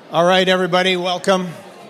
All right, everybody, welcome.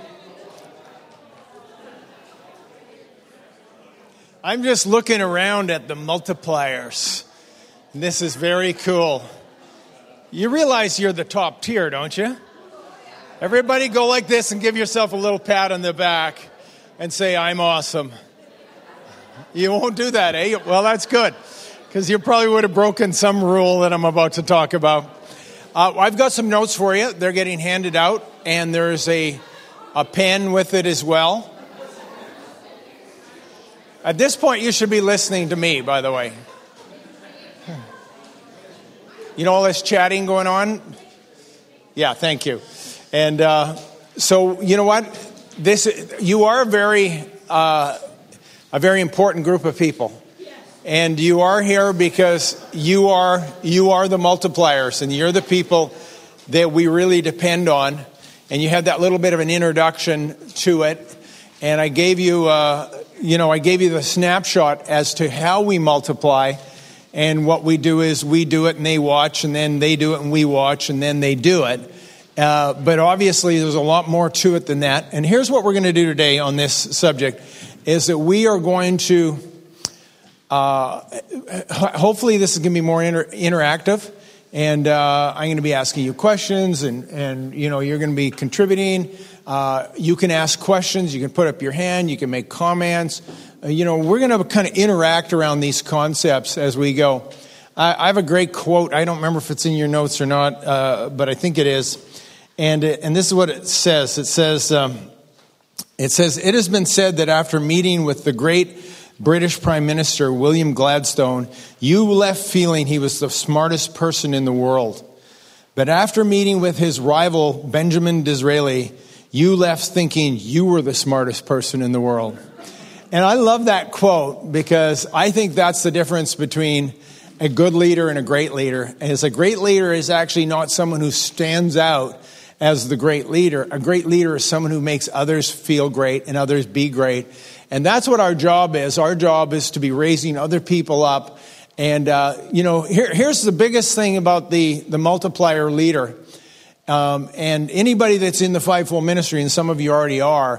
I'm just looking around at the multipliers. This is very cool. You realize you're the top tier, don't you? Everybody go like this and give yourself a little pat on the back and say, I'm awesome. You won't do that, eh? Well, that's good, because you probably would have broken some rule that I'm about to talk about. I've got some notes for you. They're getting handed out, and there's a pen with it as well. At this point, you should be listening to me, by the way. You know all this chatting going on? Yeah, thank you. And so, you know what? You are a very important group of people. And you are here because you are the multipliers, and you're the people that we really depend on. And you had that little bit of an introduction to it, and I gave you, the snapshot as to how we multiply. And what we do is we do it, and they watch, and then they do it, and we watch, and then they do it. But obviously, there's a lot more to it than that. And here's what we're going to do today on this subject: is that we are going to. Hopefully this is going to be more interactive, and I'm going to be asking you questions, and you're going to be contributing. You can ask questions, you can put up your hand, you can make comments. We're going to kind of interact around these concepts as we go. I have a great quote. I don't remember if it's in your notes or not, but I think it is. And this is what it says. It says, it has been said that after meeting with the great British Prime Minister William Gladstone, you left feeling he was the smartest person in the world. But after meeting with his rival Benjamin Disraeli, you left thinking you were the smartest person in the world. And I love that quote, because I think that's the difference between a good leader and a great leader. As a great leader is actually not someone who stands out as the great leader. A great leader is someone who makes others feel great and others be great. And that's what our job is. Our job is to be raising other people up. And, here's the biggest thing about the multiplier leader. And anybody that's in the fivefold ministry, and some of you already are,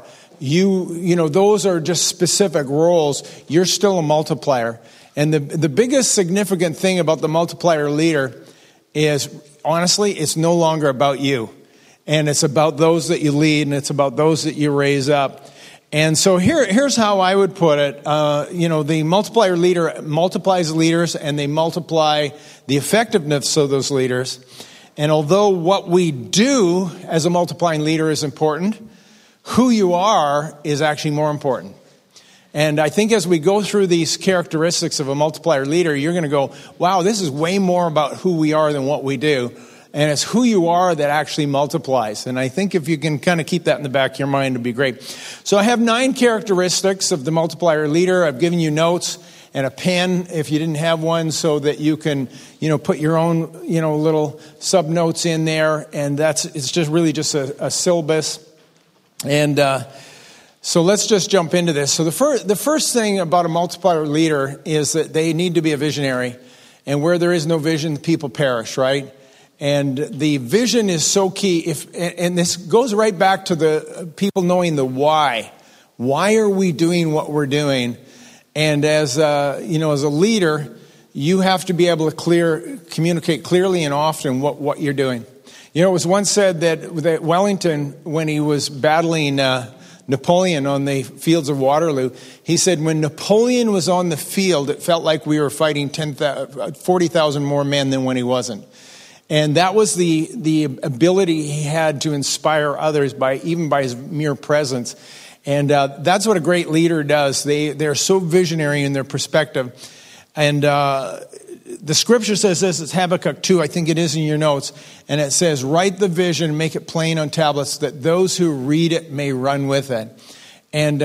those are just specific roles. You're still a multiplier. And the biggest significant thing about the multiplier leader is, honestly, it's no longer about you. And it's about those that you lead, and it's about those that you raise up. And so here's how I would put it. The multiplier leader multiplies leaders, and they multiply the effectiveness of those leaders. And although what we do as a multiplying leader is important, who you are is actually more important. And I think as we go through these characteristics of a multiplier leader, you're going to go, wow, this is way more about who we are than what we do. And it's who you are that actually multiplies. And I think if you can kind of keep that in the back of your mind, it'd be great. So I have 9 characteristics of the multiplier leader. I've given you notes and a pen if you didn't have one, so that you can, put your own, little sub notes in there. And it's just really just a syllabus. And so let's just jump into this. So the first thing about a multiplier leader is that they need to be a visionary. And where there is no vision, people perish, right? And the vision is so key. And this goes right back to the people knowing the why. Why are we doing what we're doing? And as a leader, you have to be able to communicate clearly and often what you're doing. It was once said that Wellington, when he was battling Napoleon on the fields of Waterloo, he said when Napoleon was on the field, it felt like we were fighting 40,000 more men than when he wasn't. And that was the ability he had to inspire others even by his mere presence. And that's what a great leader does. They're so visionary in their perspective. And the scripture says this, it's Habakkuk 2, I think it is in your notes. And it says, write the vision, make it plain on tablets, that those who read it may run with it. And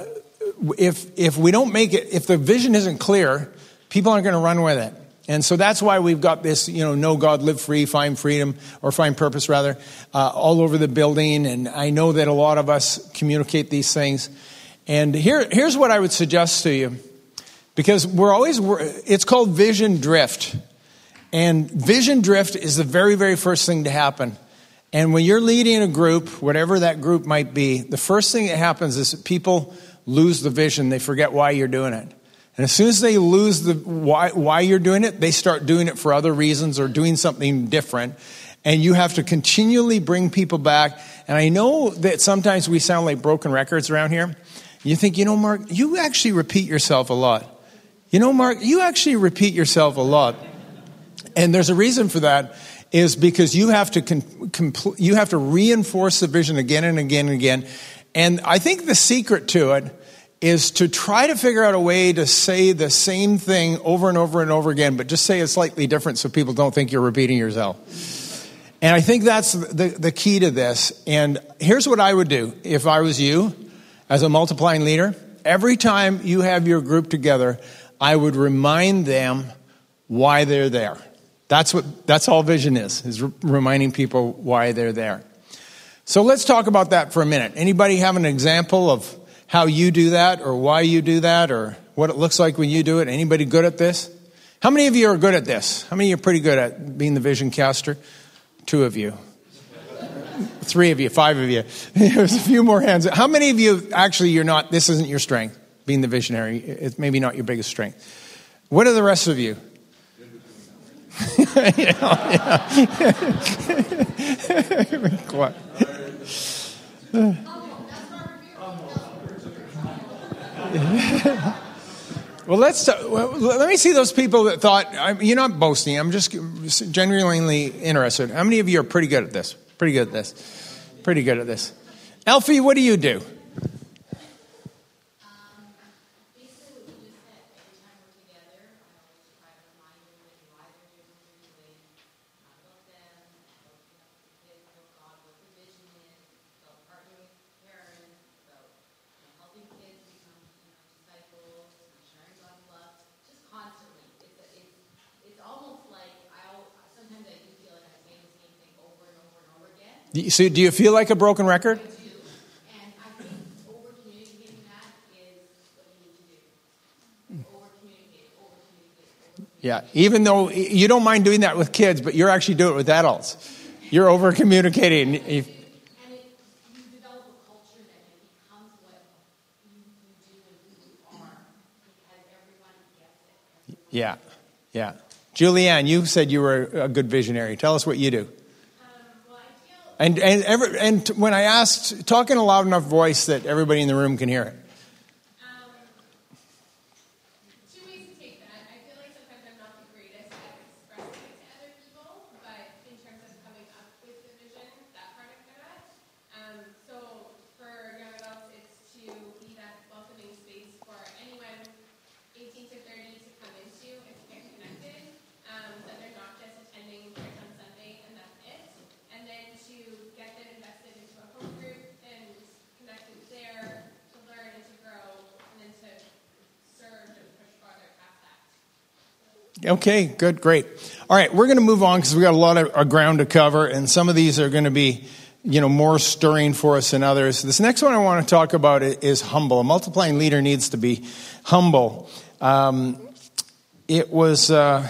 if we don't make it, if the vision isn't clear, people aren't going to run with it. And so that's why we've got this, know God, live free, find freedom, or find purpose rather, all over the building. And I know that a lot of us communicate these things. And here's what I would suggest to you. Because it's called vision drift. And vision drift is the very, very first thing to happen. And when you're leading a group, whatever that group might be, the first thing that happens is that people lose the vision. They forget why you're doing it. And as soon as they lose the why you're doing it, they start doing it for other reasons or doing something different. And you have to continually bring people back. And I know that sometimes we sound like broken records around here. You think, Mark, you actually repeat yourself a lot. Mark, you actually repeat yourself a lot. And there's a reason for that, is because you have to reinforce the vision again and again and again. And I think the secret to it is to try to figure out a way to say the same thing over and over and over again, but just say it slightly different so people don't think you're repeating yourself. And I think that's the key to this. And here's what I would do if I was you as a multiplying leader. Every time you have your group together, I would remind them why they're there. That's all vision is reminding people why they're there. So let's talk about that for a minute. Anybody have an example of how you do that, or why you do that, or what it looks like when you do it? Anybody good at this? How many of you are good at this? How many of you are pretty good at being the vision caster? 2 of you. 3 of you, 5 of you. There's a few more hands. How many of you actually this isn't your strength, being the visionary? It's maybe not your biggest strength. What are the rest of you? Well, let me see those people that thought, you're not boasting, I'm just genuinely interested. How many of you are pretty good at this? Pretty good at this. Pretty good at this. Elfie, what do you do? So do you feel like a broken record? I do. And I think over-communicating that is what you need to do. Over-communicate. Yeah, even though you don't mind doing that with kids, but you're actually doing it with adults. You're over-communicating. And you develop a culture that it becomes what you do and who you are, because everyone gets it. Yeah. Julianne, you said you were a good visionary. Tell us what you do. And when I asked, talk in a loud enough voice that everybody in the room can hear it. Two ways to take that. I feel like sometimes I'm not the greatest at expressing it to other people, but in terms of coming up with the vision, that part I'm good at. So for young adults, it's to be that welcoming space for anyone 18 to 30 to come into and to get connected, that they're not just attending church on Sunday and that's it. And then to get them invested into a home group and connected there to learn and to grow, and then to serve and push farther past that. Okay, good, great. All right, we're going to move on because we got a lot of ground to cover, and some of these are going to be, more stirring for us than others. This next one I want to talk about is humble. A multiplying leader needs to be humble. It was...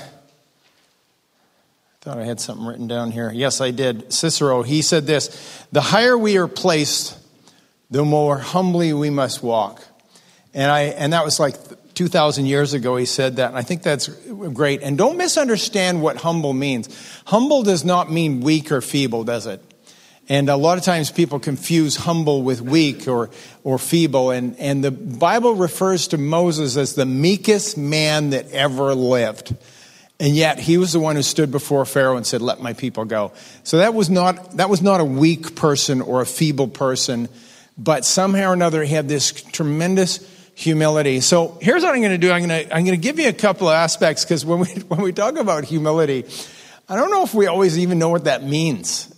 thought I had something written down here. Yes, I did. Cicero, he said this: the higher we are placed, the more humbly we must walk. And that was like 2,000 years ago he said that. And I think that's great. And don't misunderstand what humble means. Humble does not mean weak or feeble, does it? And a lot of times people confuse humble with weak or feeble. And the Bible refers to Moses as the meekest man that ever lived. And yet he was the one who stood before Pharaoh and said, "Let my people go." So that was not a weak person or a feeble person, but somehow or another he had this tremendous humility. So here's what I'm going to do. I'm going to give you a couple of aspects, because when we talk about humility, I don't know if we always even know what that means.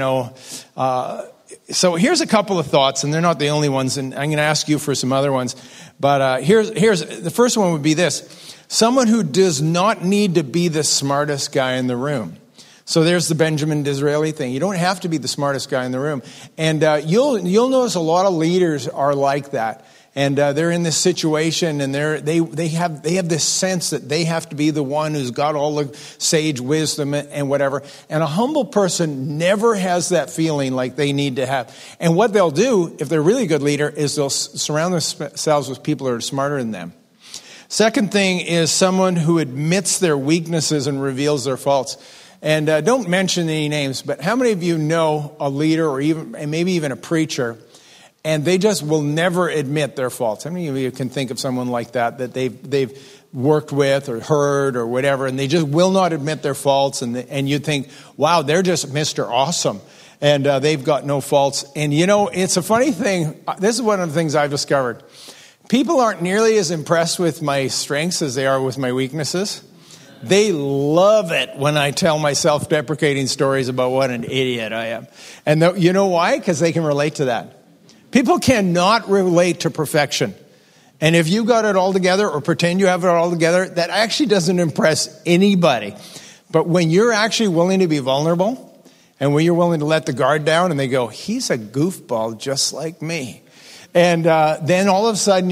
So here's a couple of thoughts, and they're not the only ones, and I'm going to ask you for some other ones. But here's the first one would be this. Someone who does not need to be the smartest guy in the room. So there's the Benjamin Disraeli thing. You don't have to be the smartest guy in the room. And you'll notice a lot of leaders are like that. And they're in this situation, and they have this sense that they have to be the one who's got all the sage wisdom and whatever. And a humble person never has that feeling like they need to have. And what they'll do, if they're a really good leader, is they'll surround themselves with people who are smarter than them. Second thing is someone who admits their weaknesses and reveals their faults. And don't mention any names, but how many of you know a leader or maybe even a preacher, and they just will never admit their faults? How many of you can think of someone like that they've worked with or heard or whatever, and they just will not admit their faults, and you think, wow, they're just Mr. Awesome, and they've got no faults. And you know, it's a funny thing. This is one of the things I've discovered. People aren't nearly as impressed with my strengths as they are with my weaknesses. They love it when I tell my self-deprecating stories about what an idiot I am. And you know why? Because they can relate to that. People cannot relate to perfection. And if you got it all together or pretend you have it all together, that actually doesn't impress anybody. But when you're actually willing to be vulnerable, and when you're willing to let the guard down, and they go, he's a goofball just like me. And then all of a sudden,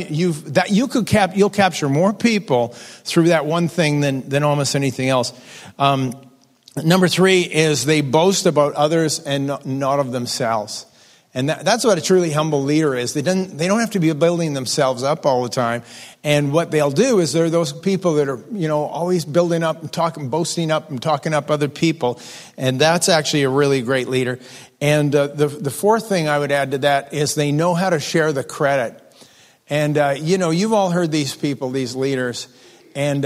you'll capture more people through that one thing than almost anything else. Number 3 is they boast about others and not of themselves. And that's what a truly humble leader is. They don't have to be building themselves up all the time. And what they'll do is they're those people that are, always building up and boasting up and talking up other people. And that's actually a really great leader. And the fourth thing I would add to that is they know how to share the credit. And, you've all heard these people, these leaders. And,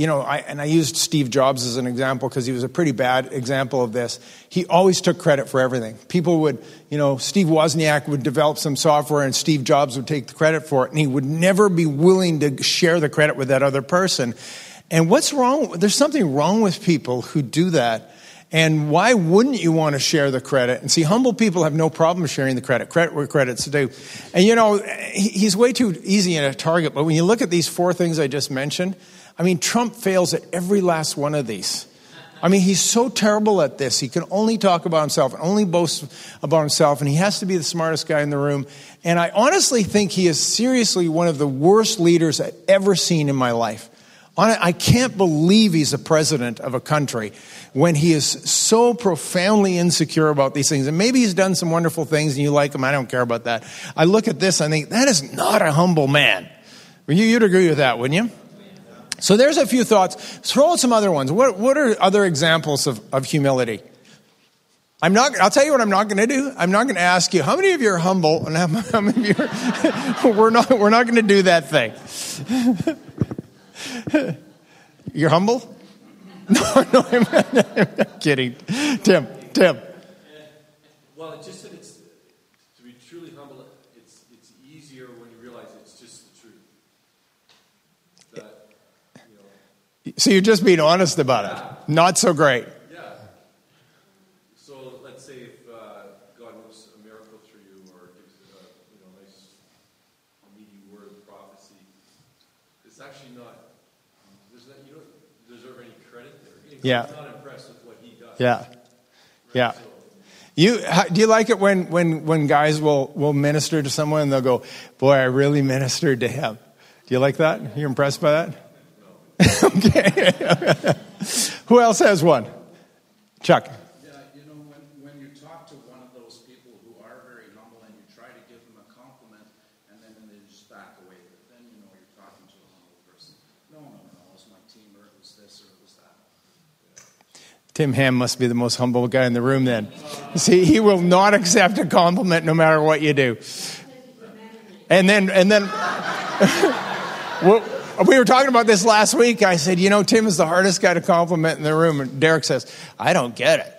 I used Steve Jobs as an example because he was a pretty bad example of this. He always took credit for everything. People would, Steve Wozniak would develop some software and Steve Jobs would take the credit for it. And he would never be willing to share the credit with that other person. And what's wrong? There's something wrong with people who do that. And why wouldn't you want to share the credit? And see, humble people have no problem sharing the credit. Credit where credit's due. And he's way too easy in a target. But when you look at these 4 things I just mentioned, Trump fails at every last one of these. He's so terrible at this. He can only talk about himself and only boast about himself. And he has to be the smartest guy in the room. And I honestly think he is seriously one of the worst leaders I've ever seen in my life. I can't believe he's a president of a country when he is so profoundly insecure about these things. And maybe he's done some wonderful things and you like him. I don't care about that. I look at this, I think, that is not a humble man. You'd agree with that, wouldn't you? So there's a few thoughts. Throw out some other ones. What are other examples of humility? I'll tell you what I'm not going to do. I'm not going to ask you, how many of you are humble? And how many of you are, we're not going to do that thing. You're humble? No, I'm kidding. Tim. Well, it's just that to be truly humble, it's easier when you realize it's just the truth. So you're just being honest about it. Not so great. Yeah. So let's say if God works a miracle through you or gives a nice meaty word of prophecy, it's actually not. You don't deserve any credit there. Yeah. God's not impressed with what he does. Yeah. Right? Yeah. So, Do you like it when guys will minister to someone and they'll go, boy, I really ministered to him? Do you like that? You're impressed by that? Okay. Who else has one? Chuck. Yeah, when you talk to one of those people who are very humble and you try to give them a compliment and then they just back away, then you're talking to a humble person. No, it was my team or it was this or it was that. Tim Ham must be the most humble guy in the room then. See, he will not accept a compliment no matter what you do. And then we were talking about this last week. I said, Tim is the hardest guy to compliment in the room. And Derek says, I don't get it.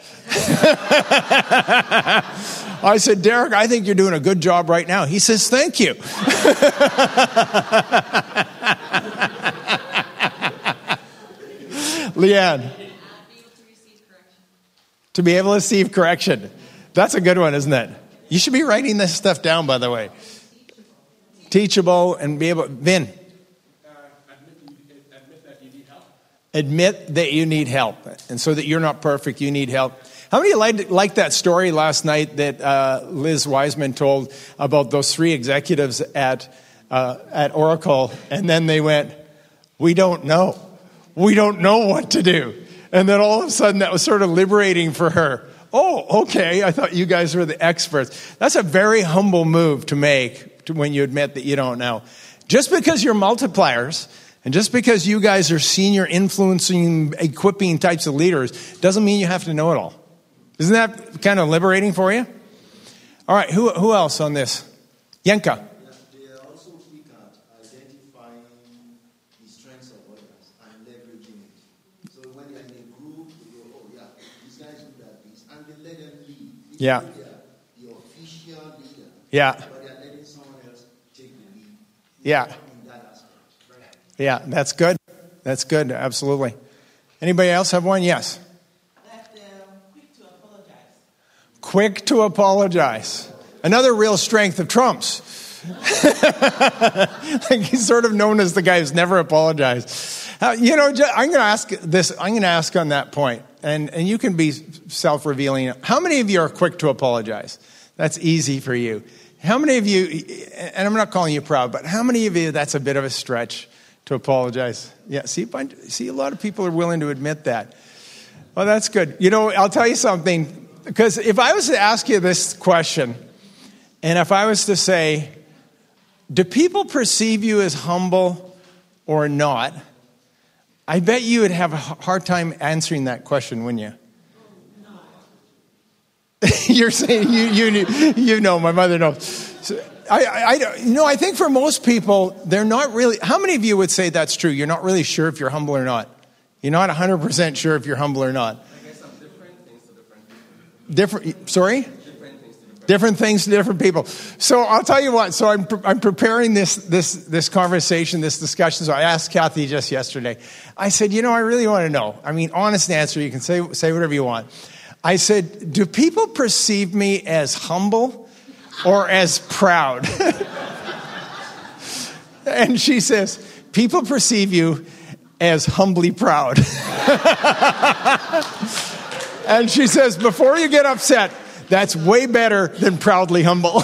I said, Derek, I think you're doing a good job right now. He says, thank you. Leanne. To be able to receive correction. That's a good one, isn't it? You should be writing this stuff down, by the way. Teachable and be able... Vin. Admit that you need help. And so that you're not perfect, you need help. How many of you liked that story last night that Liz Wiseman told about those 3 executives at at Oracle, and then they went, we don't know. We don't know what to do. And then all of a sudden that was sort of liberating for her. Oh, okay, I thought you guys were the experts. That's a very humble move to make when you admit that you don't know. Just because you're multipliers, and just because you guys are senior influencing, equipping types of leaders, doesn't mean you have to know it all. Isn't that kind of liberating for you? All right, who else on this? Yenka. They also look at identifying the strengths of others and leveraging it. So when they're in a group, they go, oh yeah, these guys do that, this, and they let them lead. Yeah. They are the official leader. Yeah. But they're letting someone else take the lead. Yeah. In that aspect. Yeah, that's good. That's good, absolutely. Anybody else have one? Yes. Quick to apologize. Quick to apologize. Another real strength of Trump's. Like he's sort of known as the guy who's never apologized. I'm going to ask this. I'm going to ask on that point, and you can be self-revealing. How many of you are quick to apologize? That's easy for you. How many of you, and I'm not calling you proud, but how many of you that's a bit of a stretch to apologize? Yeah, see, a lot of people are willing to admit that. Well, that's good. I'll tell you something, because if I was to ask you this question, and if I was to say, do people perceive you as humble or not? I bet you would have a hard time answering that question, wouldn't you? You're saying you know, my mother knows. So I think for most people, they're not really. How many of you would say that's true? You're not really sure if you're humble or not. You're not 100% sure if you're humble or not. I guess I'm different things to different people. Sorry? Different things to different people. So I'll tell you what. So I'm preparing this conversation, this discussion. So I asked Kathy just yesterday. I said, I really want to know. I mean, honest answer. You can say whatever you want. I said, do people perceive me as humble or as proud? And she says, people perceive you as humbly proud. And she says, before you get upset, that's way better than proudly humble.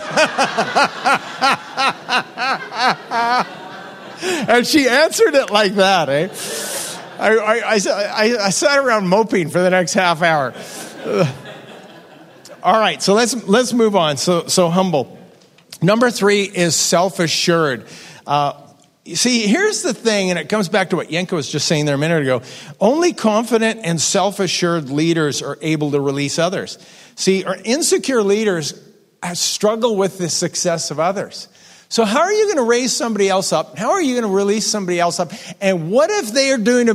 And she answered it like that, eh? I sat around moping for the next half hour. All right, so let's move on. So humble. Number 3 is self-assured. You see, here's the thing, and it comes back to what Yenka was just saying there a minute ago. Only confident and self-assured leaders are able to release others. See, our insecure leaders struggle with the success of others. So how are you going to raise somebody else up? How are you going to release somebody else up? And what if they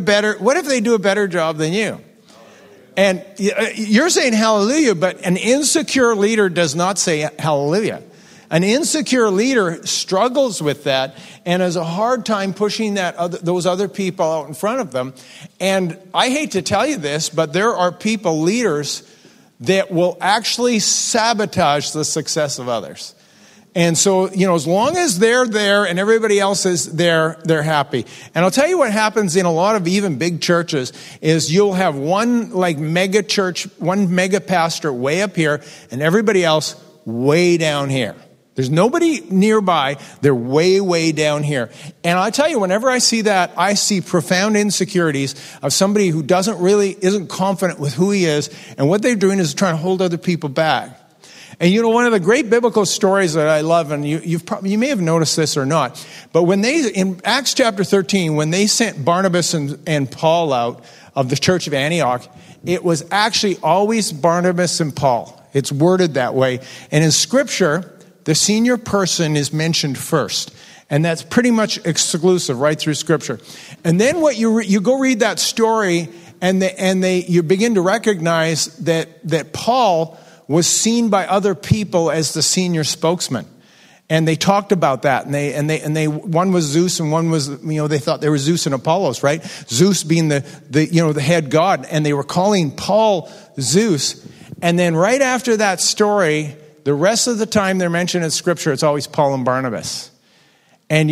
do a better job than you? And you're saying hallelujah, but an insecure leader does not say hallelujah. An insecure leader struggles with that and has a hard time pushing those other people out in front of them. And I hate to tell you this, but there are leaders that will actually sabotage the success of others. And so, as long as they're there and everybody else is there, they're happy. And I'll tell you what happens in a lot of even big churches is you'll have one mega church, one mega pastor way up here and everybody else way down here. There's nobody nearby. They're way, way down here. And I tell you, whenever I see that, I see profound insecurities of somebody who isn't confident with who he is. And what they're doing is trying to hold other people back. And one of the great biblical stories that I love, and you may have noticed this or not, but in Acts chapter 13, when they sent Barnabas and Paul out of the church of Antioch, it was actually always Barnabas and Paul. It's worded that way. And in Scripture, the senior person is mentioned first. And that's pretty much exclusive right through Scripture. And then what you go read that story, and you begin to recognize that Paul was seen by other people as the senior spokesman. And they talked about that. And they one was Zeus and one was, they thought they were Zeus and Apollos, right? Zeus being the head god. And they were calling Paul Zeus. And then right after that story, the rest of the time they're mentioned in Scripture, it's always Paul and Barnabas. And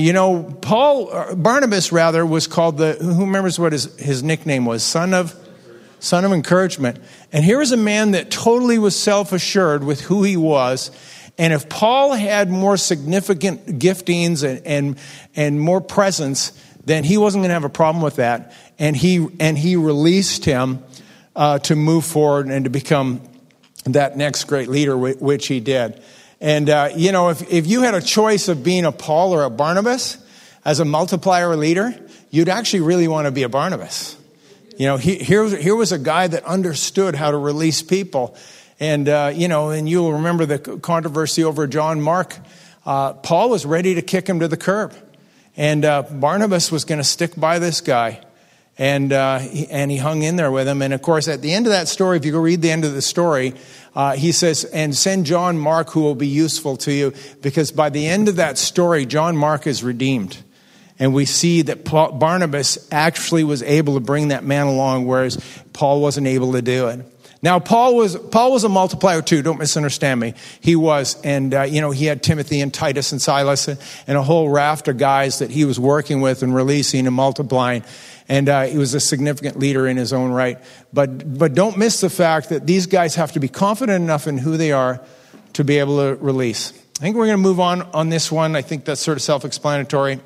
Barnabas was called who remembers what his nickname was? Son of encouragement. And here was a man that totally was self-assured with who he was. And if Paul had more significant giftings and more presence, then he wasn't going to have a problem with that. And he released him to move forward and to become that next great leader, which he did. And, if you had a choice of being a Paul or a Barnabas as a multiplier leader, you'd actually really want to be a Barnabas. Here was a guy that understood how to release people. And, and you'll remember the controversy over John Mark. Paul was ready to kick him to the curb. And Barnabas was going to stick by this guy. And he hung in there with him. And, of course, at the end of that story, if you go read the end of the story, he says, and send John Mark who will be useful to you. Because by the end of that story, John Mark is redeemed. And we see that Barnabas actually was able to bring that man along, whereas Paul wasn't able to do it. Now, Paul was a multiplier too. Don't misunderstand me. He was. And, he had Timothy and Titus and Silas and a whole raft of guys that he was working with and releasing and multiplying. And he was a significant leader in his own right. But don't miss the fact that these guys have to be confident enough in who they are to be able to release. I think we're going to move on this one. I think that's sort of self-explanatory.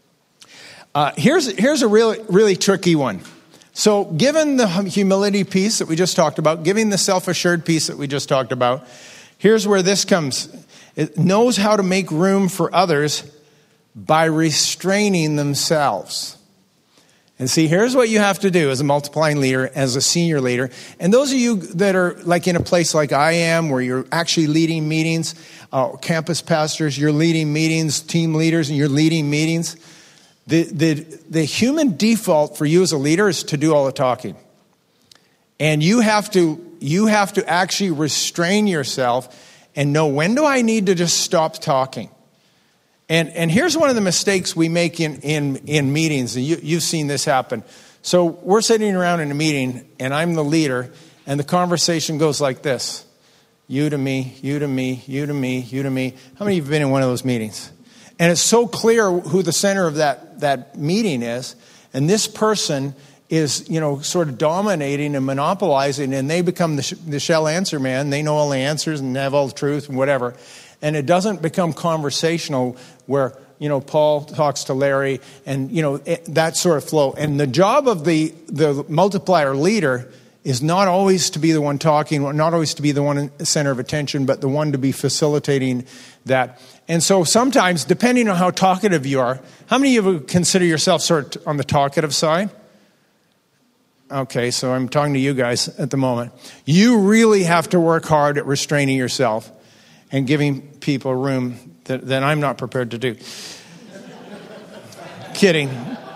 Here's a really, really tricky one. So given the humility piece that we just talked about, given the self-assured piece that we just talked about, here's where this comes. It knows how to make room for others by restraining themselves. And see, here's what you have to do as a multiplying leader, as a senior leader. And those of you that are like in a place like I am, where you're actually leading meetings, campus pastors, you're leading meetings, team leaders, and you're leading meetings. The human default for you as a leader is to do all the talking. And you have to actually restrain yourself and know, when do I need to just stop talking? And here's one of the mistakes we make in meetings, and you've seen this happen. So we're sitting around in a meeting, and I'm the leader, and the conversation goes like this. You to me, you to me, you to me, you to me. How many of you have been in one of those meetings? And it's so clear who the center of that meeting is. And this person is, sort of dominating and monopolizing, and they become the shall answer man. They know all the answers and have all the truth and whatever. And it doesn't become conversational where, Paul talks to Larry and, that sort of flow. And the job of the multiplier leader is not always to be the one talking, not always to be the one in the center of attention, but the one to be facilitating that. And so sometimes, depending on how talkative you are, how many of you consider yourself sort of on the talkative side? Okay, so I'm talking to you guys at the moment. You really have to work hard at restraining yourself and giving people room that I'm not prepared to do. Kidding,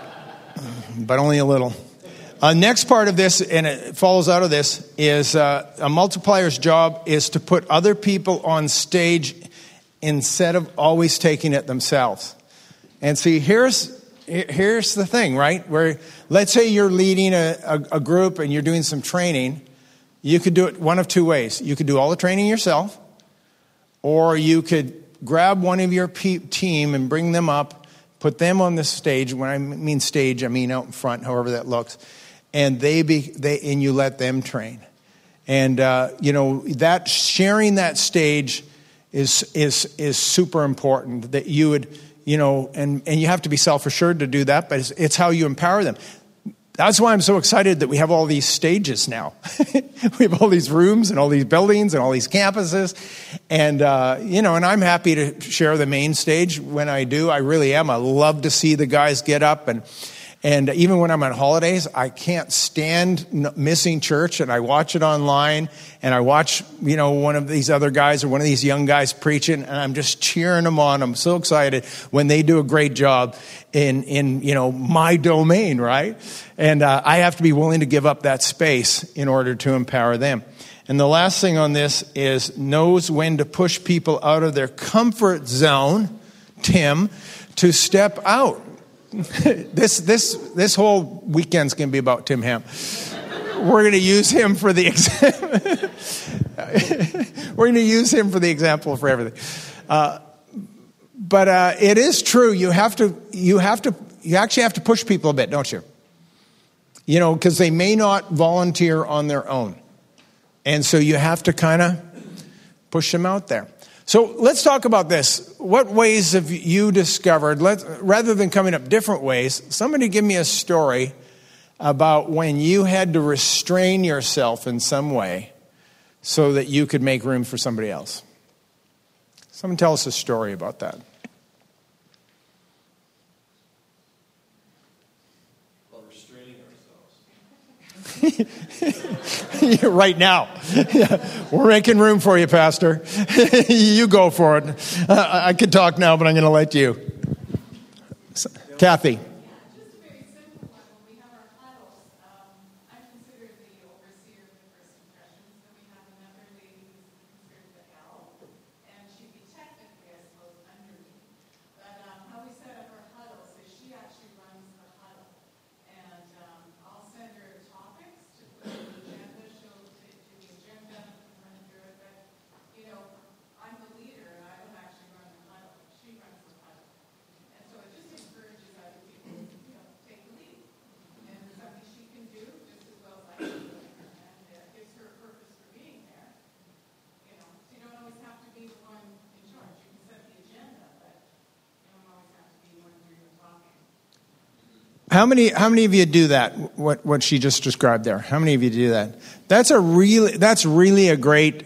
but only a little. Next part of this, and it follows out of this, is a multiplier's job is to put other people on stage instead of always taking it themselves. And see, here's the thing, right? Where, let's say you're leading a group and you're doing some training. You could do it one of two ways. You could do all the training yourself, or you could grab one of your team and bring them up, put them on the stage. When I mean stage, I mean out in front, however that looks. And and you let them train. And, that sharing that stage is super important, that you would, and you have to be self-assured to do that, but it's how you empower them. That's why I'm so excited that we have all these stages now. We have all these rooms and all these buildings and all these campuses. And, and I'm happy to share the main stage when I do. I really am. I love to see the guys get up. And even when I'm on holidays, I can't stand missing church, and I watch it online, and I watch, one of these other guys or one of these young guys preaching, and I'm just cheering them on. I'm so excited when they do a great job in my domain, right? And I have to be willing to give up that space in order to empower them. And the last thing on this is knows when to push people out of their comfort zone, Tim, to step out. This whole weekend's going to be about Tim Ham. We're going to use him for the We're going to use him for the example for everything. But it is true. You actually have to push people a bit, don't you? Because they may not volunteer on their own, and so you have to kind of push them out there. So let's talk about this. What ways have you discovered, rather than coming up different ways, somebody give me a story about when you had to restrain yourself in some way so that you could make room for somebody else. Someone tell us a story about that. Well, restraining ourselves. Right now. Yeah. We're making room for you, Pastor. You go for it. I could talk now, but I'm going to let you. Kathy. Just a very simple one. When we have our huddles, I'm considered the overseer of the first impressions, and we have another lady who's considered the L, and she'd be technically, I suppose, under me. But how we set up our huddles is she actually runs the huddle, and I'll send her topics to put in the agenda. She'll do the agenda and run through it. But I'm the leader, and I don't actually run the huddle. She runs the huddle. And so it just encourages other people to, take the lead. And it's something she can do just as well as I can do. And it gives her a purpose for being there. So you don't always have to be the one in charge. You can set the agenda, but you don't always have to be the one doing the talking. How many of you do that? What she just described there. How many of you do that? That's really a great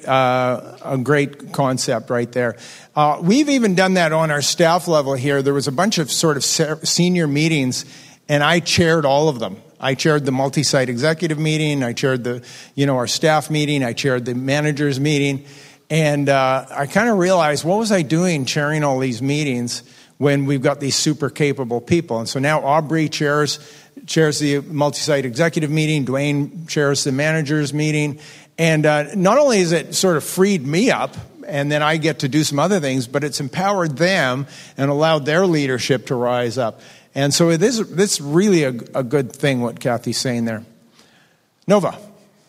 concept right there. We've even done that on our staff level here. There was a bunch of sort of senior meetings, and I chaired all of them. I chaired the multi-site executive meeting. I chaired our staff meeting. I chaired the managers meeting, and I kind of realized, what was I doing chairing all these meetings when we've got these super capable people? And so now Aubrey chairs the multi-site executive meeting. Dwayne chairs the managers meeting. And not only has it sort of freed me up, and then I get to do some other things, but it's empowered them and allowed their leadership to rise up. And so this is really a good thing, what Kathy's saying there. Nova. I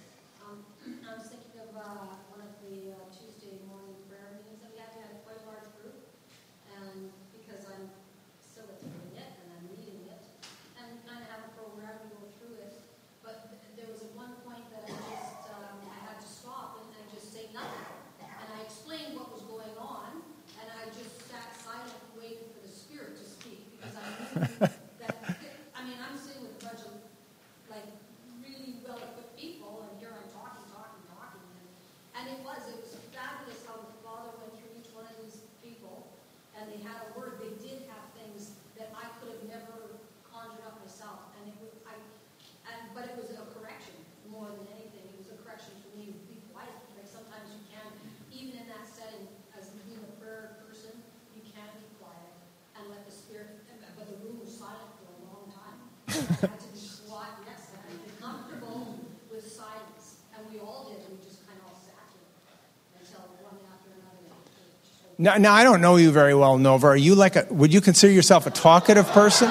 was thinking of one of the Tuesday morning prayer meetings that we had. We had quite a large group, and because I'm facilitating it and I'm leading it, and kind of have a program and go through it. But there was at one point that I had to stop and just say nothing, and I explained what was going on, and I just sat silent, waiting for the Spirit to speak, because I knew that. I'm sitting with a bunch of really well-equipped people, and here I'm talking, and it was fabulous how the Father went through each one of these people, and they had a word. They did have things that I could have never conjured up myself, but it was a correction more than anything. It was a correction for me to be quiet. Like sometimes you can, even in that setting, as being a prayer person, you can be quiet and let the Spirit. But the room was silent for a long time. I had to be quiet. Yes, I had to be comfortable with silence, and we all did. We just kind of all sat here until one after another. Now I don't know you very well, Nova. Are you would you consider yourself a talkative person?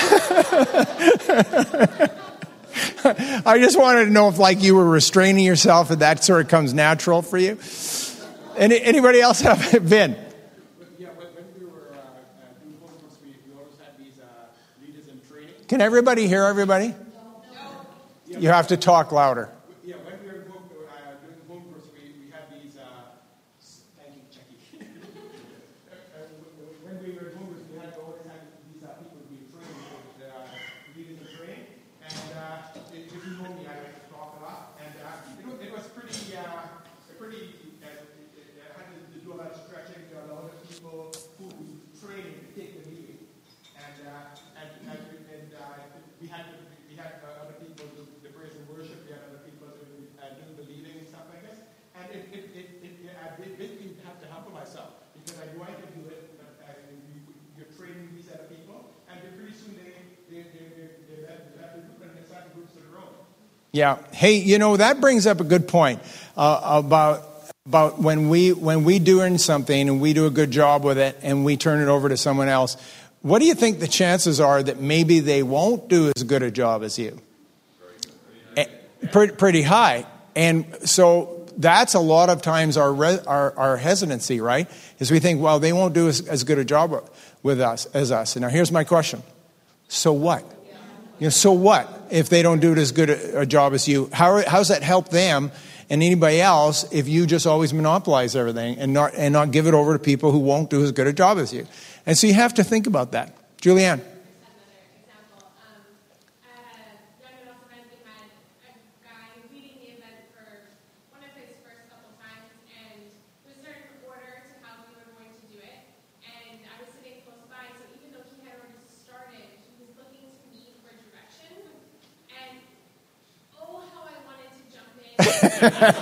I just wanted to know if you were restraining yourself and that sort of comes natural for you. Anybody else have Vin? Yeah, when we were doing conference, we always had these leaders in training. Can everybody hear everybody? No. You have to talk louder. Yeah, when we were doing home course, we had these. Thank you, Jackie. When we were doing this, we always had these people being trained, leaders in training, and if you know me, I like to talk a lot, and it was pretty. I had to do a lot of stretching to allow the people who were training to take the meeting, and we had other people do the praise and worship. We had other people doing the leading and stuff like this. And I didn't have to help myself because I knew I could do it. But you're training these other people, and pretty soon they left the group and they started groups of their own. Yeah. Hey, that brings up a good point about when we doing something and we do a good job with it and we turn it over to someone else. What do you think the chances are that maybe they won't do as good a job as you? Pretty high. And so that's a lot of times our hesitancy, right? Is we think, well, they won't do as good a job with us as us. And now here's my question. So what? So what if they don't do it as good a job as you? How does that help them? and anybody else if you just always monopolize everything and not give it over to people who won't do as good a job as you. And so you have to think about that. Julianne. It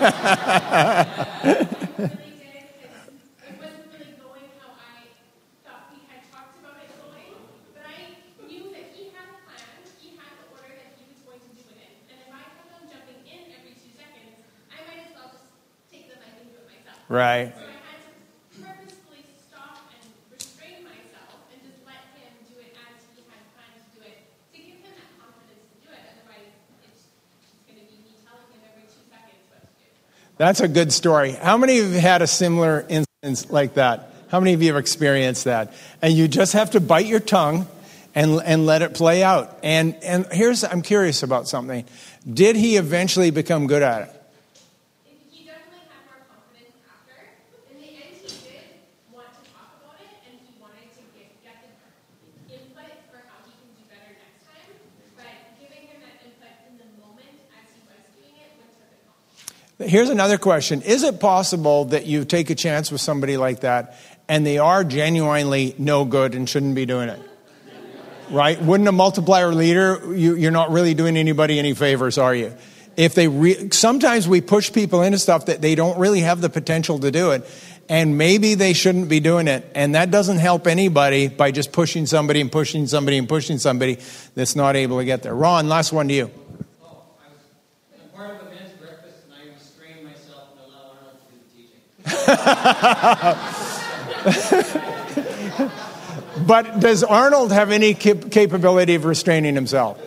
wasn't really going how I thought we had talked about it going, but I knew that he had a plan, he had the order that he was going to do it in, and if I kept on jumping in every 2 seconds, I might as well just take the mic and do it myself. Right. So I had to purposefully stop and restrain myself and just let him do it as he had planned to do it, to give him that confidence to do it. Otherwise, it's going to be me telling him every 2 seconds what to do. That's a good story. How many of you had a similar instance like that? How many of you have experienced that? And you just have to bite your tongue and let it play out. And I'm curious about something. Did he eventually become good at it? He definitely had more confidence after. In the end, he did want to talk about it, and he wanted to get the input for how he can do better next time. But giving him that input in the moment as he was doing it would took it home. Here's another question. Is it possible that you take a chance with somebody like that and they are genuinely no good and shouldn't be doing it? Right? Wouldn't a multiplier leader, you're not really doing anybody any favors, are you? If sometimes we push people into stuff that they don't really have the potential to do it, and maybe they shouldn't be doing it, and that doesn't help anybody by just pushing somebody and pushing somebody and pushing somebody that's not able to get there. Ron, last one to you. I'm part of a men's breakfast, and I restrain myself and allow Arnold to do the teaching. But does Arnold have any capability of restraining himself?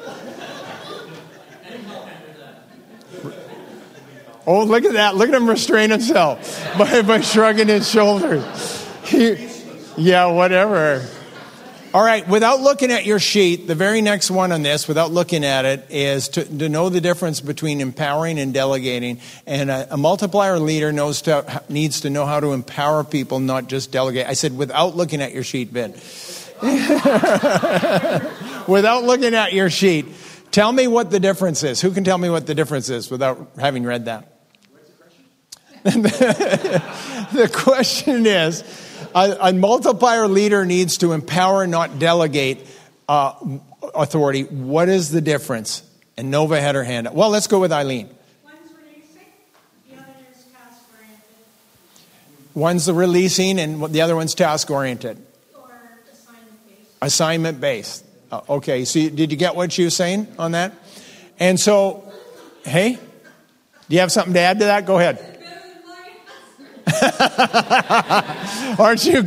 Oh, look at that. Look at him restrain himself by shrugging his shoulders. Yeah, whatever. All right, without looking at your sheet, the very next one on this, without looking at it, is to know the difference between empowering and delegating. And a multiplier leader needs to know how to empower people, not just delegate. I said without looking at your sheet, Ben. Without looking at your sheet. Tell me what the difference is. Who can tell me what the difference is without having read that? What's the question? The question is, a multiplier leader needs to empower, not delegate authority. What is the difference? And Nova had her hand up. Well, let's go with Eileen. One's releasing, the other is task-oriented. One's the releasing, and the other one's task-oriented. Or assignment-based. Assignment-based. Okay, so did you get what she was saying on that? And so, hey, do you have something to add to that? Go ahead. Aren't you?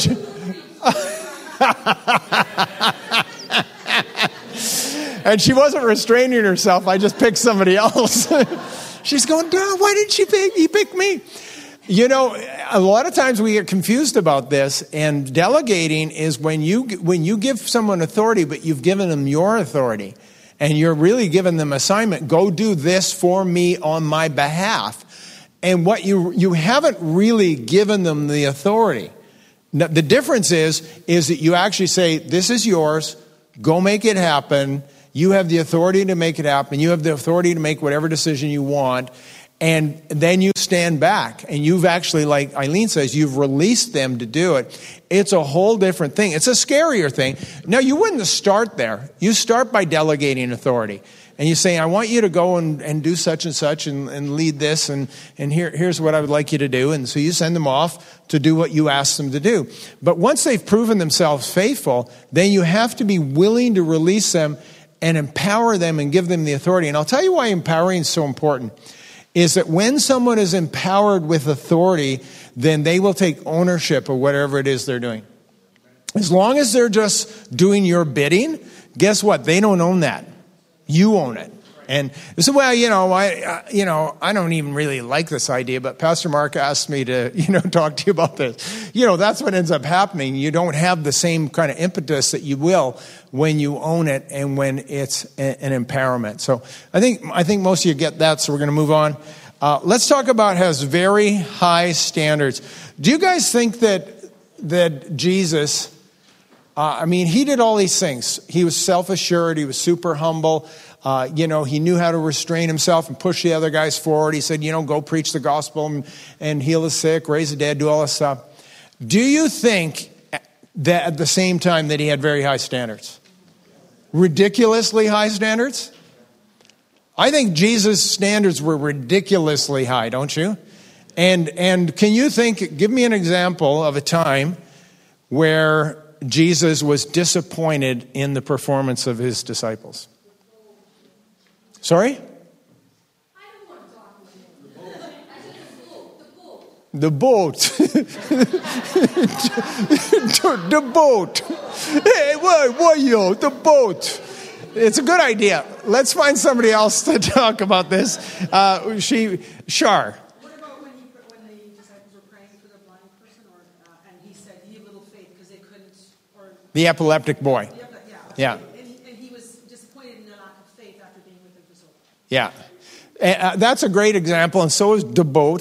And she wasn't restraining herself. I just picked somebody else. She's going, duh, why didn't he pick me? You know, a lot of times we get confused about this, and delegating is when you give someone authority, but you've given them your authority, and you're really giving them assignment. Go do this for me on my behalf. And what you haven't really given them the authority. Now, the difference is that you actually say, this is yours, go make it happen. You have the authority to make it happen. You have the authority to make whatever decision you want. And then you stand back and you've actually, like Eileen says, you've released them to do it. It's a whole different thing. It's a scarier thing. Now, you wouldn't start there. You start by delegating authority. And you say, I want you to go and do such and lead this, and here's what I would like you to do. And so you send them off to do what you ask them to do. But once they've proven themselves faithful, then you have to be willing to release them and empower them and give them the authority. And I'll tell you why empowering is so important, is that when someone is empowered with authority, then they will take ownership of whatever it is they're doing. As long as they're just doing your bidding, guess what? They don't own that. You own it. And so, well, I don't even really like this idea, but Pastor Mark asked me to, talk to you about this. That's what ends up happening. You don't have the same kind of impetus that you will when you own it and when it's an empowerment. So I think most of you get that. So we're going to move on. Let's talk about has very high standards. Do you guys think that Jesus, he did all these things. He was self-assured. He was super humble. He knew how to restrain himself and push the other guys forward. He said, go preach the gospel and heal the sick, raise the dead, do all this stuff. Do you think that at the same time that he had very high standards? Ridiculously high standards? I think Jesus' standards were ridiculously high, don't you? And can you give me an example of a time where Jesus was disappointed in the performance of his disciples? Sorry? I don't want to talk about it. I said The boat. The boat. Hey, what you? The boat. It's a good idea. Let's find somebody else to talk about this. Shar. What about when the disciples were praying for the blind person, and he said, "Ye of little faith," because they couldn't, or The epileptic boy. Yeah. And he was disappointed in their lack of faith after being with them for so long. Yeah. That's a great example, and so is the boat.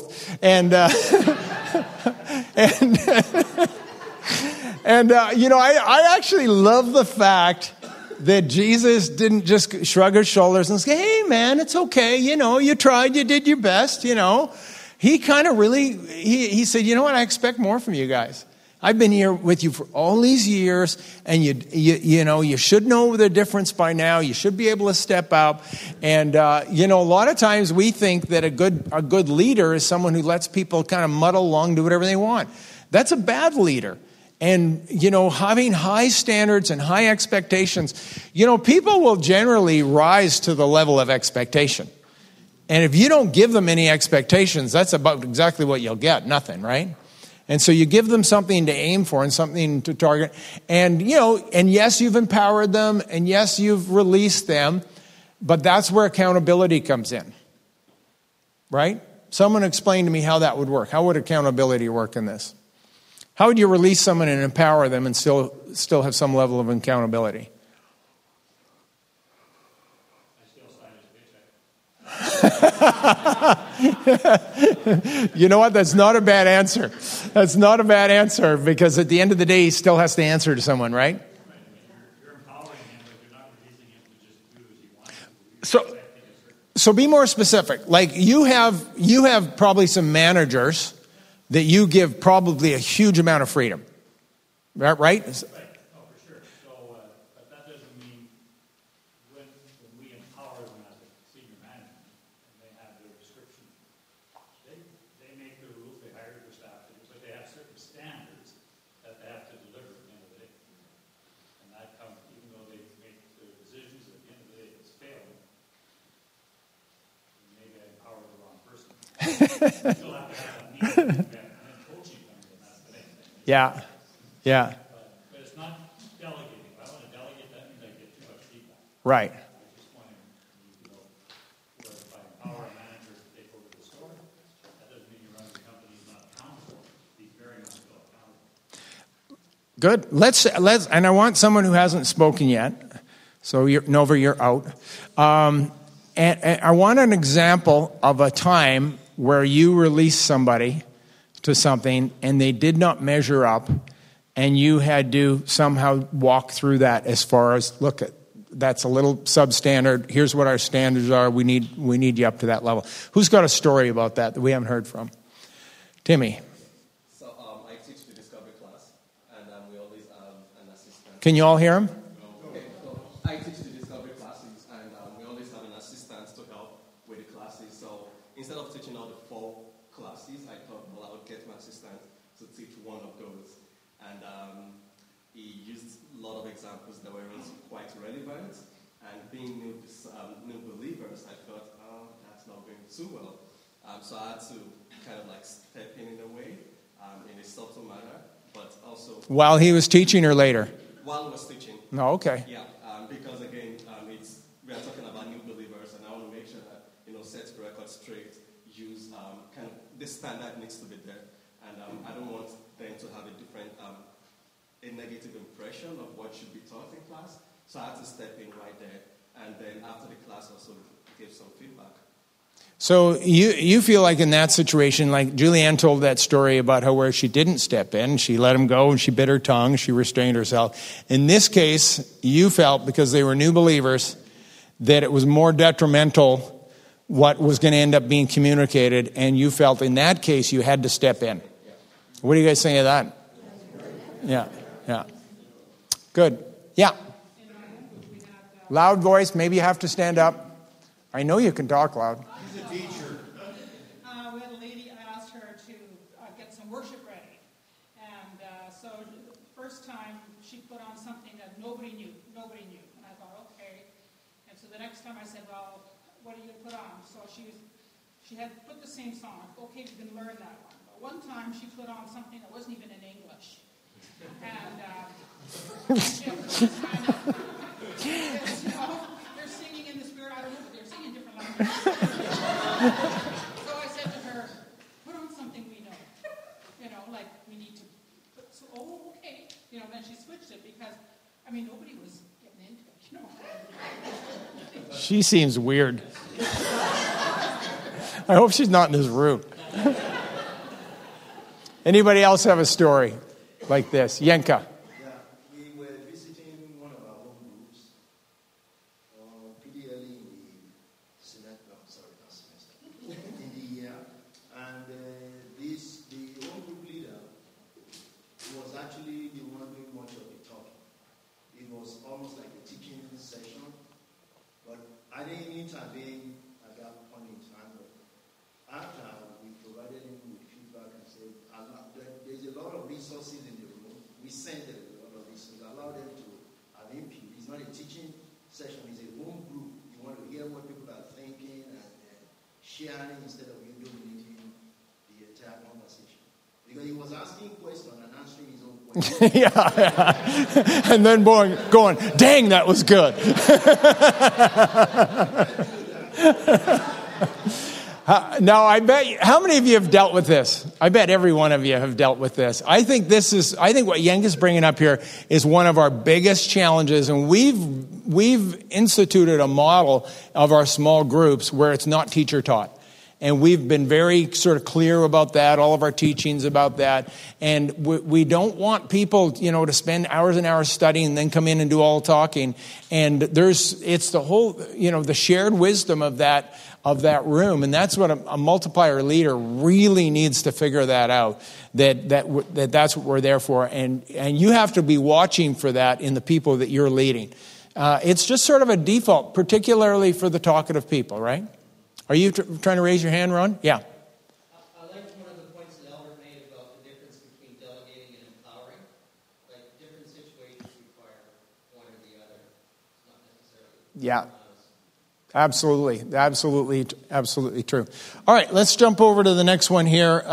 I actually love the fact that Jesus didn't just shrug his shoulders and say, "Hey, man, it's okay. You tried, you did your best." He kind of he said, "You know what? I expect more from you guys. I've been here with you for all these years, and you should know the difference by now. You should be able to step up." And a lot of times we think that a good leader is someone who lets people kind of muddle along, do whatever they want. That's a bad leader. And having high standards and high expectations, people will generally rise to the level of expectation. And if you don't give them any expectations, that's about exactly what you'll get. Nothing, right? And so you give them something to aim for and something to target. And, and yes, you've empowered them, and yes, you've released them, but that's where accountability comes in. Right? Someone explain to me how that would work. How would accountability work in this? How would you release someone and empower them and still have some level of accountability? You know what? That's not a bad answer. That's not a bad answer, because at the end of the day, he still has to answer to someone, right? You're empowering him, but you're not releasing him to just do as he wants to. So be more specific. Like you have probably some managers that you give probably a huge amount of freedom, right? Right. Oh, for sure. So, but that doesn't mean when we empower them as a senior management and they have their description, they make their rules, they hire their staff, but they have certain standards that they have to deliver at the end of the day. And that comes, even though they make their decisions, at the end of the day, it's failing. Maybe I empower the wrong person. You still have to have that meeting. Yeah. But it's not delegating. If I want to delegate, that means I get too much feedback. Right. I just want to, where if I empower a manager to take over the store, that doesn't mean you run the company is not accountable. He's very much still accountable. Good. Let's, and I want someone who hasn't spoken yet. So Nova, you're out. And I want an example of a time where you released somebody to something and they did not measure up, and you had to somehow walk through that as far as, look, that's a little substandard. Here's what our standards are. We need you up to that level. Who's got a story about that we haven't heard from? Timmy. So I teach the discovery class, and we always have an assistant. Can you all hear him? Okay. So I teach the discovery classes, and we always have an assistant to help with the classes. So instead of teaching all the 4 classes, I thought, well, I would get my assistant to teach one of those. And he used a lot of examples that were quite relevant. And being new believers, I thought, that's not going too well. So I had to kind of like step in a way, in a subtle manner, but also... While he was teaching or later? While he was teaching. Oh, okay. Yeah, because again, we are talking about new believers, and I want to make sure that, set the record straight, use kind of, the standard needs to be there. And I don't want them to have a different, a negative impression of what should be taught in class. So I had to step in right there. And then after the class, also give some feedback. So you feel like in that situation, like Julianne told that story about how where she didn't step in, she let him go and she bit her tongue, she restrained herself. In this case, you felt, because they were new believers, that it was more detrimental what was going to end up being communicated, and you felt in that case you had to step in. What do you guys think of that? Yeah. Good. Yeah. Loud voice, maybe you have to stand up. I know you can talk loud. We had a lady, I asked her to get some worship ready. And so the first time she put on something that nobody knew. And I thought, okay. And so the next time I said, well, what are you going to put on? So she had put the same song. Okay, we can learn that one. But one time she put on something that wasn't even in English. And they're singing in the spirit. I don't know, but they're singing different languages. So I said to her, put on something we know. Like we need to put, so, okay. Then she switched it because, nobody was getting into it, She seems weird. I hope she's not in this room. Anybody else have a story like this? Yenka. Yeah, we were visiting one of our home groups, pretty early in the semester, in the year, and the home group leader was actually the one doing much of the talking. It was almost like a teaching session, but I didn't intervene at that point in time. After we provided him with feedback and said, there's a lot of resources in the room. We sent them a lot of resources, allow them to have input. It's not a teaching session, it's a home group. You want to hear what people are thinking and sharing instead of you dominating the entire conversation. Because he was asking questions and answering his own questions. Yeah. And then going, dang, that was good. Now, I bet, how many of you have dealt with this? I bet every one of you have dealt with this. I think what Yenka's bringing up here is one of our biggest challenges, and we've instituted a model of our small groups where it's not teacher taught. And we've been very sort of clear about that, all of our teachings about that. And we don't want people, to spend hours and hours studying and then come in and do all the talking. And it's the whole, the shared wisdom of that room. And that's what a multiplier leader really needs to figure that out, that's what we're there for. And you have to be watching for that in the people that you're leading. It's just sort of a default, particularly for the talkative people, right? Are you trying to raise your hand, Ron? Yeah. I like one of the points that Albert made about the difference between delegating and empowering. Like different situations require one or the other, not necessarily. Yeah. Absolutely true. All right, let's jump over to the next one here.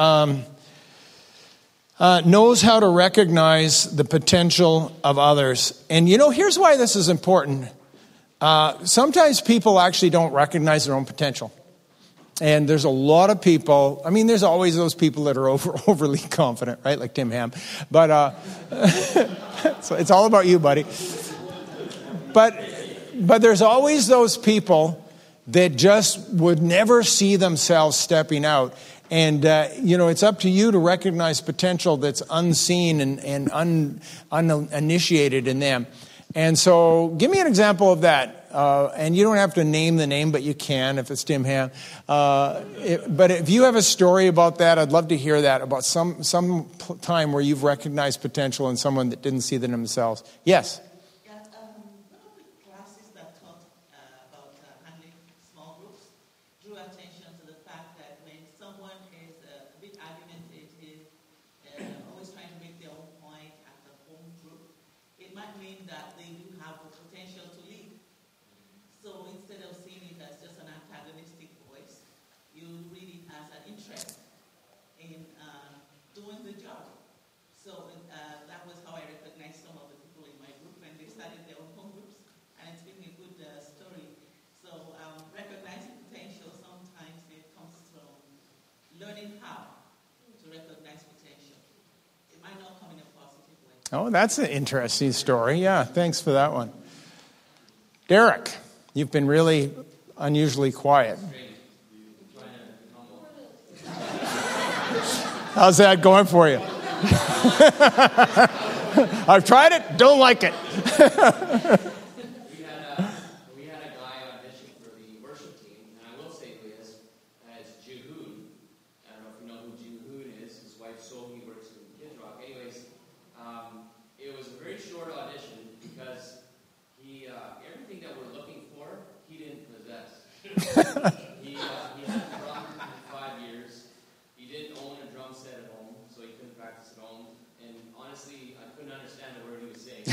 Knows how to recognize the potential of others. And here's why this is important. Sometimes people actually don't recognize their own potential. And there's a lot of people, there's always those people that are overly confident, right? Like Tim Ham. But so it's all about you, buddy. But there's always those people that just would never see themselves stepping out. And, it's up to you to recognize potential that's unseen and uninitiated in them. And so give me an example of that. And you don't have to name the name, but you can if it's Tim Ham. But if you have a story about that, I'd love to hear that, about some time where you've recognized potential in someone that didn't see them themselves. Yes? Yeah, one of the classes that taught about handling small groups drew attention to the fact that when someone is a bit argumentative, always trying to make their own point at the home group, it might mean that they do have the potential to lead. So instead of seeing it as just an antagonistic voice, you read it as an interest in doing the job. So that was how I recognized some of the people in my group when they started their own home groups, and it's been a good story. So recognizing potential, sometimes it comes from learning how to recognize potential. It might not come in a positive way. Oh, that's an interesting story. Yeah, thanks for that one. Derek, you've been really unusually quiet. How's that going for you? I've tried it, don't like it. We had a guy audition for the worship team, and I will say who he is. It's Jehoon. I don't know if you know who Jehoon is. His wife Sophie works in Kids Rock. Anyways, it was a very short audition because he everything that we're looking for, he didn't possess. He had a drum for 5 years. He didn't own a drum set at home, so he couldn't practice at home. And honestly, I couldn't understand a word he was saying.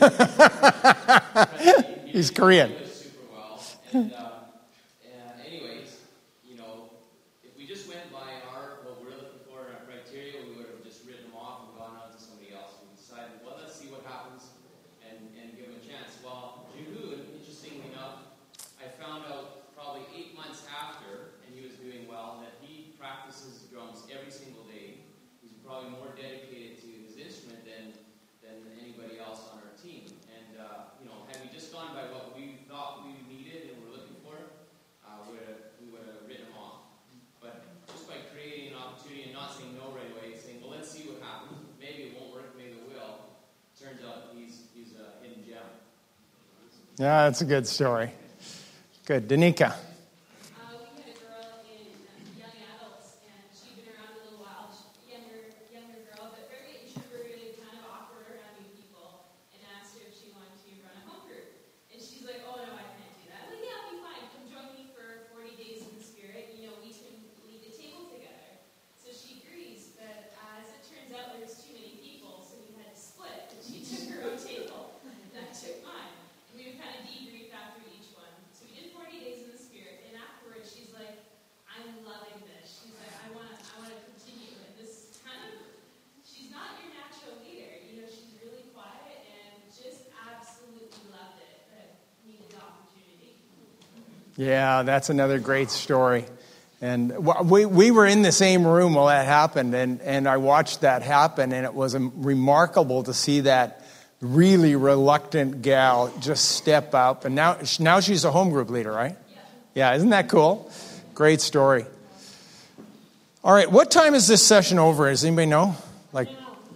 He's Korean. He was super well. And anyways, if we just went by what we're looking for and our criteria, we would have just written him off and gone on to somebody else. We decided, well, let's see what happens and give him a chance. Well, Jehoon, interestingly enough, I found out probably 8 months after, and he was doing well, that he practices drums every single day. He's probably more dedicated to his instrument than anybody else on our team. And had we just gone by what we thought we needed and were looking for, we would have written him off. But just by creating an opportunity and not saying no right away, saying, well, let's see what happens. Maybe it won't work, maybe it will. Turns out he's a hidden gem. Yeah, that's a good story. Good. Danica. We had a girl in young adults, and she'd been around a little while. Younger girl, but very introverted, kind of awkward around new people, and asked her if she wanted to run a home group. And she's like, oh, no, I can't do that. I'm like, yeah, I'll be fine. Come join me for 40 days in the Spirit. We can lead the table together. So she agrees, but as it turns out, there was too many people, so we had to split. And she took her own table, and I took mine. And we would kind of debrief after each one. So we did 40 days in the Spirit, and afterwards, she's like, I'm loving this. She's like, I want to continue. And this kind of, she's not your natural leader. She's really quiet and just absolutely loved it, but needed the opportunity. Yeah, that's another great story. And we were in the same room while that happened, and I watched that happen, and it was remarkable to see that really reluctant gal just step up. And now she's a home group leader, right? Yeah, isn't that cool? Great story. All right, what time is this session over? Does anybody know? Like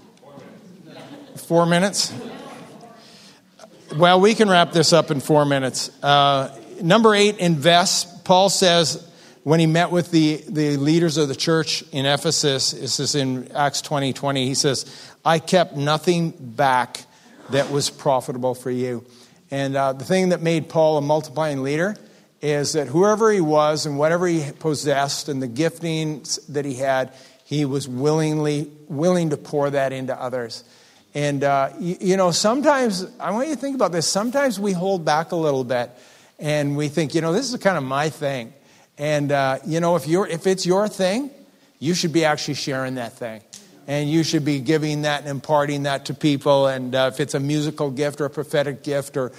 4 minutes? Well, we can wrap this up in 4 minutes. Number 8, invest. Paul says when he met with the leaders of the church in Ephesus, this is in Acts 20:20, he says, I kept nothing back that was profitable for you. And the thing that made Paul a multiplying leader is that whoever he was and whatever he possessed and the giftings that he had, he was willing to pour that into others. And, sometimes, I want you to think about this, sometimes we hold back a little bit and we think, this is kind of my thing. And, if it's your thing, you should be actually sharing that thing. And you should be giving that and imparting that to people. And if it's a musical gift or a prophetic gift or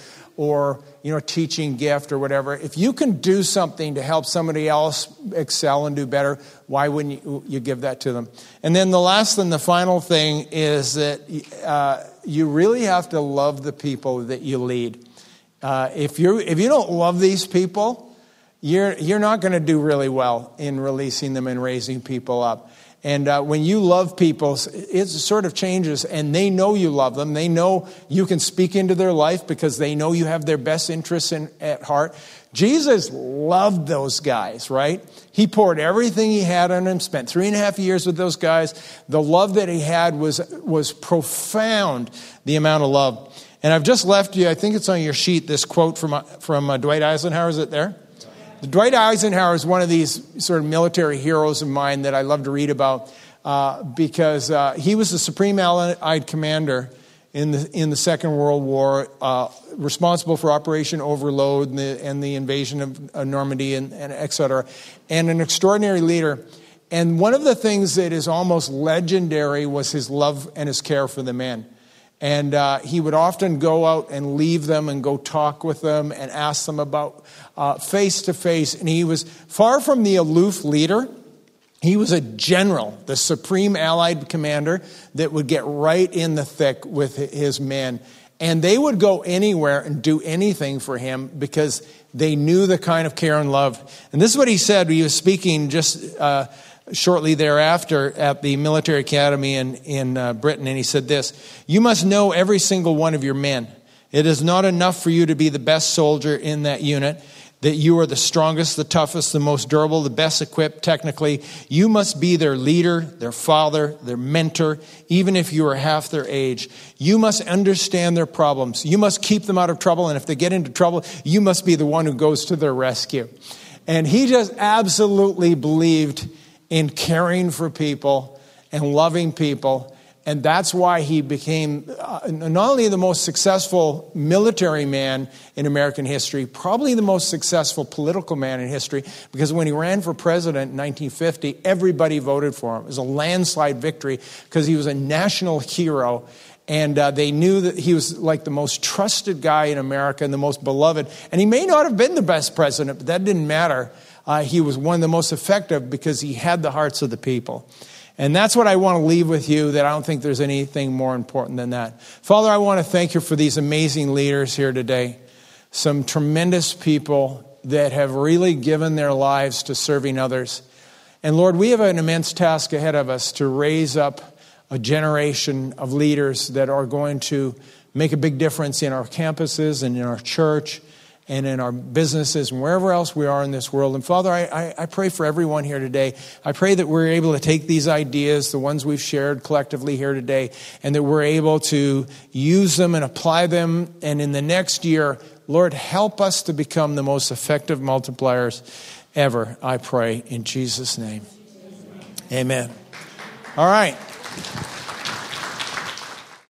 teaching gift or whatever, if you can do something to help somebody else excel and do better, why wouldn't you give that to them? And then the final thing is that you really have to love the people that you lead. If you don't love these people, you're not going to do really well in releasing them and raising people up. And when you love people, it sort of changes, and they know you love them. They know you can speak into their life because they know you have their best interests at heart. Jesus loved those guys, right? He poured everything he had on them, spent 3.5 years with those guys. The love that he had was profound, the amount of love. And I've just left you, I think it's on your sheet, this quote from Dwight Eisenhower. Is it there? Dwight Eisenhower is one of these sort of military heroes of mine that I love to read about because he was the Supreme Allied Commander in the Second World War, responsible for Operation Overlord and the invasion of Normandy and et cetera, and an extraordinary leader. And one of the things that is almost legendary was his love and his care for the men. And he would often go out and leave them and go talk with them and ask them about face to face. And he was far from the aloof leader. He was a general, the Supreme Allied Commander that would get right in the thick with his men. And they would go anywhere and do anything for him because they knew the kind of care and love. And this is what he said. He was speaking just shortly thereafter at the military academy in Britain, and he said this: "You must know every single one of your men. It is not enough for you to be the best soldier in that unit, that you are the strongest, the toughest, the most durable, the best equipped technically. You must be their leader, their father, their mentor, even if you are half their age. You must understand their problems. You must keep them out of trouble, and if they get into trouble, you must be the one who goes to their rescue." And he just absolutely believed in caring for people and loving people. And that's why he became not only the most successful military man in American history, probably the most successful political man in history, because when he ran for president in 1950, everybody voted for him. It was a landslide victory because he was a national hero. And they knew that he was like the most trusted guy in America and the most beloved. And he may not have been the best president, but that didn't matter. He was one of the most effective because he had the hearts of the people. And that's what I want to leave with you, that I don't think there's anything more important than that. Father, I want to thank you for these amazing leaders here today. Some tremendous people that have really given their lives to serving others. And Lord, we have an immense task ahead of us to raise up a generation of leaders that are going to make a big difference in our campuses and in our church and in our businesses and wherever else we are in this world. And Father, I pray for everyone here today. I pray that we're able to take these ideas, the ones we've shared collectively here today, and that we're able to use them and apply them. And in the next year, Lord, help us to become the most effective multipliers ever, I pray, in Jesus' name. Amen. All right.